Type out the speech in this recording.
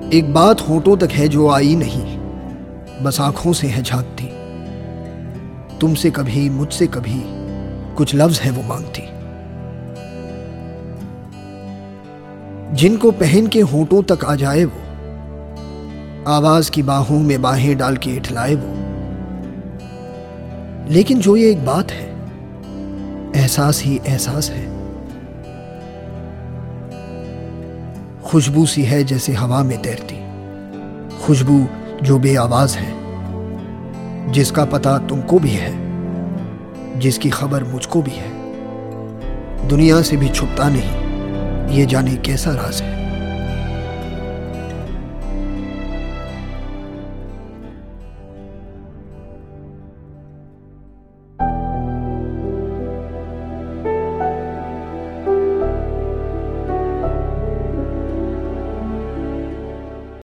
एक बात होठों तक है जो आई नहीं, बस आंखों से है झांकती। तुमसे कभी मुझसे कभी कुछ लफ्ज है वो मांगती। जिनको पहन के होठों तक आ जाए वो, आवाज की बाहों में बाहें डाल के इठलाए वो। लेकिन जो ये एक बात है, एहसास ही एहसास है। खुशबू सी है जैसे हवा में तैरती, खुशबू जो बेआवाज है, जिसका पता तुमको भी है, जिसकी खबर मुझको भी है। दुनिया से भी छुपता नहीं, ये जाने कैसा राज है।